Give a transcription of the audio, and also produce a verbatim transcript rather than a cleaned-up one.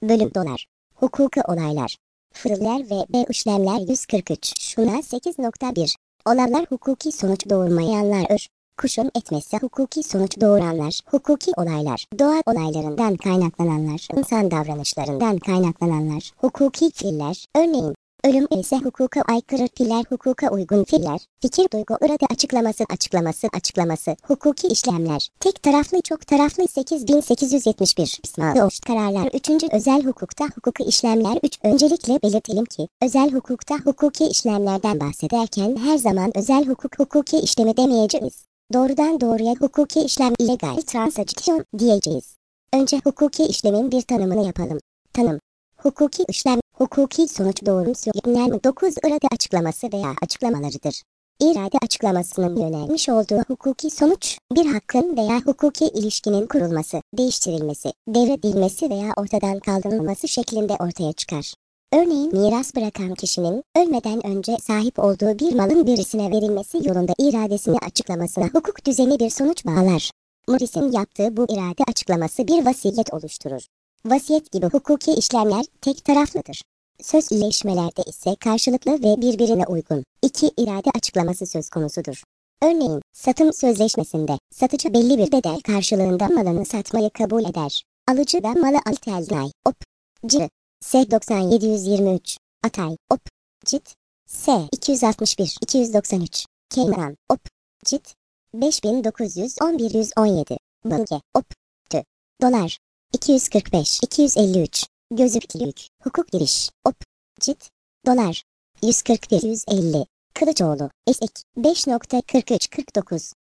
Bölüm dolar. Hukuki olaylar. Fırıller ve B işlemler yüz kırk üç. Şuna sekiz nokta bir. Olaylar hukuki sonuç doğurmayanlar. Kuşun etmesi hukuki sonuç doğuranlar. Hukuki olaylar. Doğa olaylarından kaynaklananlar. İnsan davranışlarından kaynaklananlar. Hukuki fiiller. Örneğin ölüm ise hukuka aykırı fiiller, hukuka uygun fiiller. Fikir, duygu, irade açıklaması, açıklaması, açıklaması. Hukuki işlemler. Tek taraflı, çok taraflı. sekiz bin sekiz yüz yetmiş bir. İsmail Oş kararlar. üçüncü Özel hukukta hukuki işlemler. üç. Öncelikle belirtelim ki özel hukukta hukuki işlemlerden bahsederken her zaman özel hukuk hukuki işlemi demeyeceğiz. Doğrudan doğruya hukuki işlem illegal transaksiyon diyeceğiz. Önce hukuki işlemin bir tanımını yapalım. Tanım. Hukuki işlem, hukuki sonuç doğrusu yönelme dokuz irade açıklaması veya açıklamalarıdır. İrade açıklamasının yönelmiş olduğu hukuki sonuç, bir hakkın veya hukuki ilişkinin kurulması, değiştirilmesi, devredilmesi veya ortadan kaldırılması şeklinde ortaya çıkar. Örneğin miras bırakan kişinin ölmeden önce sahip olduğu bir malın birisine verilmesi yolunda iradesini açıklamasına hukuk düzeni bir sonuç bağlar. Morris'in yaptığı bu irade açıklaması bir vasiyet oluşturur. Vasiyet gibi hukuki işlemler tek taraflıdır. Sözleşmelerde ise karşılıklı ve birbirine uygun iki irade açıklaması söz konusudur. Örneğin satım sözleşmesinde satıcı belli bir bedel karşılığında malını satmayı kabul eder. Alıcı da malı altelnay, op, c. S doksan yedi yüz yirmi üç, Atay, op, cit, S iki yüz altmış bir iki yüz doksan üç, Keyman, op, cit, beş bin dokuz yüz on bir yüz on yedi, Bölge, op, tü, dolar, iki yüz kırk beş iki yüz elli üç, Gözüklük, hukuk giriş, op, cit, dolar, yüz kırk bir yüz elli, Kılıçoğlu, esek, beş nokta kırk üç kırk dokuz,